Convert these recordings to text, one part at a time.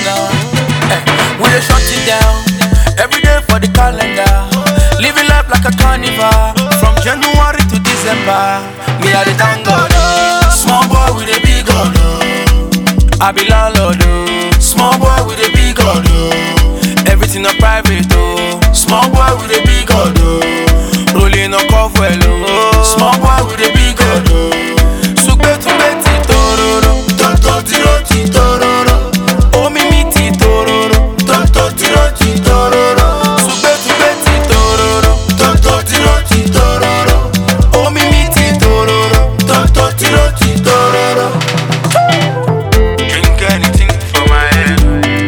now. We dey shut it down every day for the calendar. Living life like a carnival from January to December. Me I dey thank God. Small boy with a big God. I be landlord. Small boy with a big God. Everything a private. Small boy with a big God. Rolling a cover. Small boy with a big God. Sugbe to beti tororo. Toto tiroti tororo. Omi miti tororo. Toto tiroti tororo. Sugbe to beti tororo. Toto tiroti tororo. Omi miti tororo. Toto tiroti tororo. Drink anything for my head.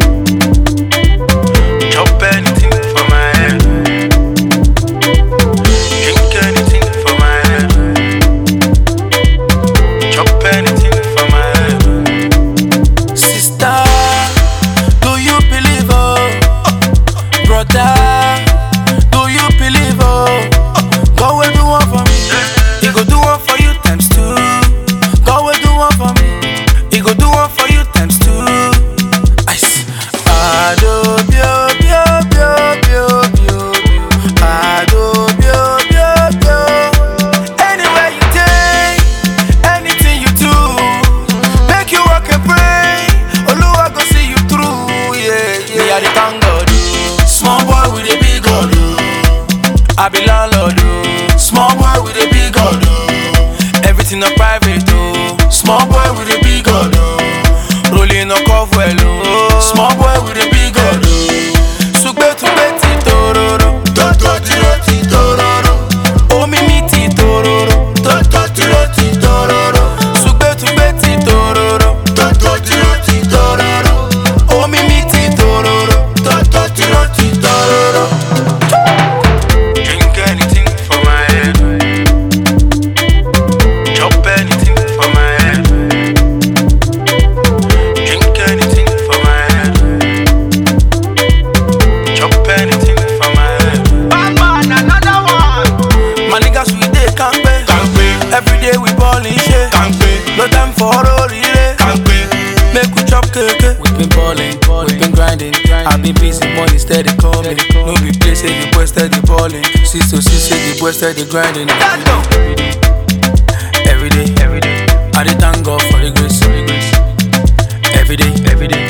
Chop anything for my head. Drink anything for my head. Chop anything for my head. Sister, do you believe brother, do you believe God will do one for me. He go do one for you times two. God will do one for me. He go do one for you times two. Ice. I do bio bio bio bio bio. I do bio bio bio. Anywhere you take, anything you do, make you walk and pray. Oluwa go see you through. Yeah, yeah. Me I dey thank God. Small boy with a big God. I be landlord. Small boy with a big God. Everything a private. Small boy with a big God. Rolling a cover. Small boy with a big God. Sugbe to beti tororo. Toto tiroti tororo. Omi miti tororo. Toto tiroti tororo. Sugbe to beti tororo. Toto tiroti tororo. Omi miti tororo. Toto tiroti tororo. Drink anything for my head. Chop anything for my head. Drink anything for my head. Chop anything for my head. Batman, another one. My niggas we dey kampe. Every day we ballin' shit. No time for relay. Make we chop cake. We been ballin', we been grinding. I been busy, money steady coming. No be play, say the boy steady ballin'. 6 to 6, say the boy steady grinding. Every day, I dey thank God for the grace. Every day.